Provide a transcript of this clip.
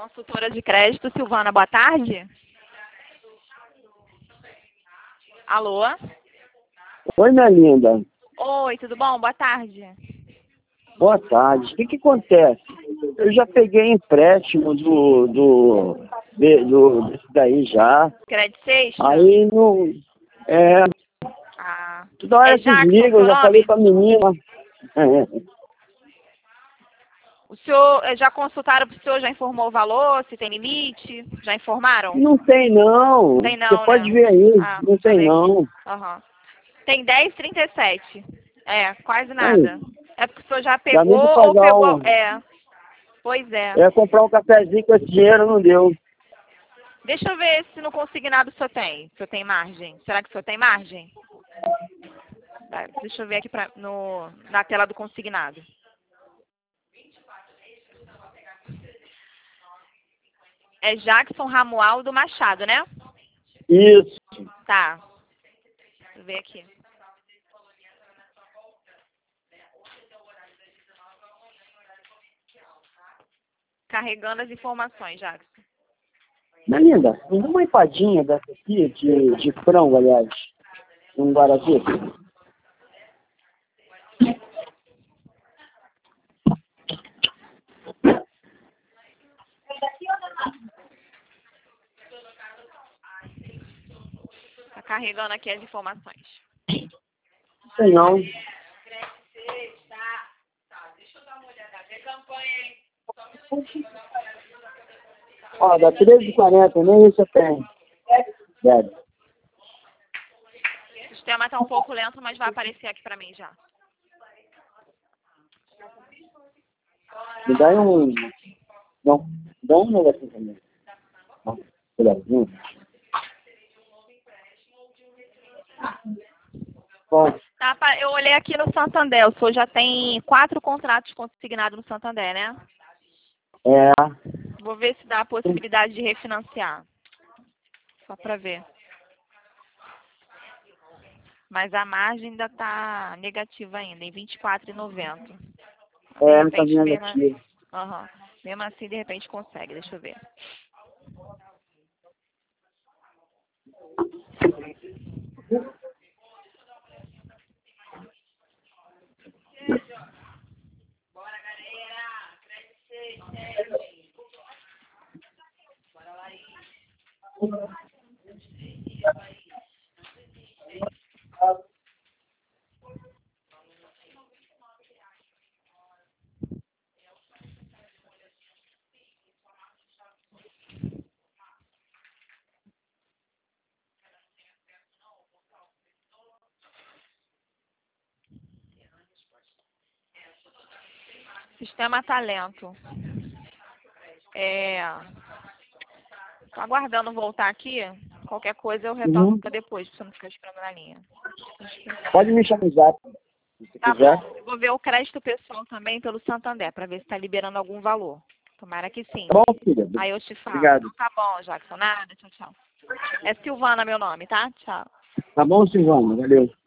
Consultora de crédito, Silvana, boa tarde. Alô? Oi, minha linda. Oi, tudo bom? Boa tarde. Boa tarde. O que acontece? Eu já peguei empréstimo desse daí já. Credit Sexta? Aí não. É. Ah, Toda hora é se Jackson, desliga, eu seu já falei nome? com a menina. O senhor, já consultaram para o senhor, já informou o valor, se tem limite? Já informaram? Não tem não. Tem Você não, pode né? ver aí. Ah, Não deixa eu tem ver aqui. não. Aham. Tem 10,37. É, quase Aí, nada. É porque o senhor já dá nem pegou pra ou pagar pegou... um. É, pois é. Eu ia comprar um cafezinho com esse dinheiro, não deu. Deixa eu ver se no consignado o senhor tem. O senhor tem margem? Será que o senhor tem margem? Tá, deixa eu ver aqui na tela do consignado. É Jackson Ramualdo Machado, né? Isso. Tá. Deixa eu ver aqui. Carregando as informações, Jackson. Minha linda, me dá uma empadinha dessa aqui, de frango, aliás. Um guarati. Tá carregando aqui as informações. Sei não. Ó, dá 13,40, nem isso eu tenho. Deve. O sistema tá um pouco lento, mas vai aparecer aqui pra mim já. Me dá um. Não, dá um negocinho também. Pedacinho. Bom, Tá, eu olhei aqui no Santander. O senhor já tem 4 contratos consignados no Santander, né? é. Vou ver se dá a possibilidade de refinanciar. Só pra ver. Mas a margem ainda tá negativa ainda, em 24,90. É, não tá vendo aqui. Aham. Mesmo assim, de repente consegue. Deixa eu ver. Sistema tá lento. Tô aguardando voltar aqui. Qualquer coisa eu retorno depois, pra você não ficar esperando na linha. Pode me chamar no zap, se Tá quiser. bom. Eu vou ver o crédito pessoal também pelo Santander, pra ver se tá liberando algum valor. Tomara que sim. Tá bom, filha? Aí eu te falo. Obrigado. Então tá bom, Jackson. Nada, tchau, tchau. É Silvana meu nome, tá? Tchau. Tá bom, Silvana? Valeu.